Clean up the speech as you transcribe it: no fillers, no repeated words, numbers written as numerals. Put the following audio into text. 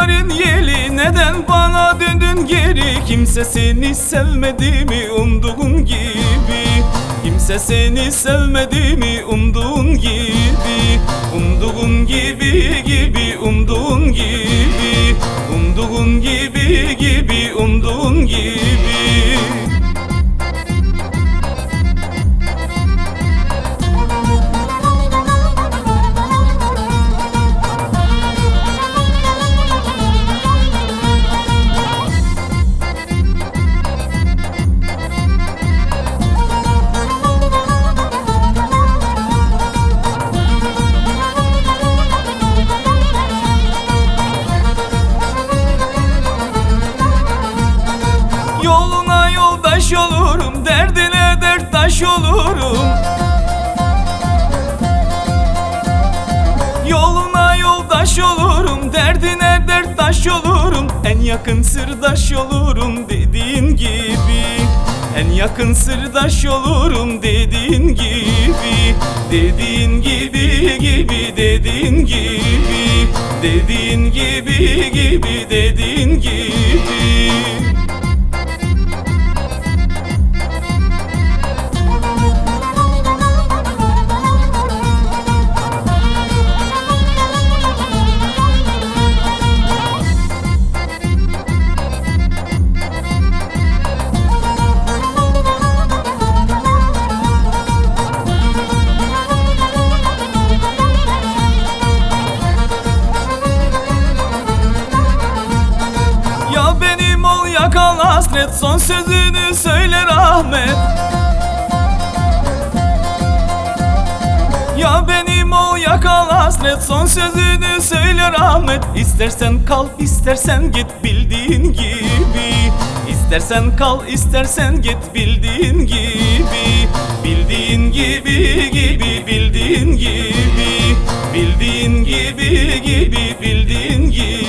rüzgarın yeli, neden bana döndün geri? Kimse seni sevmedi mi umduğun gibi? Kimse seni sevmedi mi umduğun gibi? Umduğun gibi gibi, umduğun gibi, umduğun gibi gibi, umduğun gibi. Yoluna yoldaş olurum, derdine derttaş olurum. Yoluna yoldaş olurum, derdine derttaş olurum. En yakın sırdaş olurum dediğin gibi. En yakın sırdaş olurum dediğin gibi. Dediğin gibi gibi, dediğin gibi. Dediğin gibi gibi, dediğin gibi. Ya benim ol yakal hasret, son sözünü söyle rahmet. Ya benim ol yakal hasret, son sözünü söyle rahmet. İstersen kal, istersen git bildiğin gibi. İstersen kal, istersen git bildiğin gibi. Bildiğin gibi gibi, bildiğin gibi. Bildiğin gibi gibi, bildiğin gibi.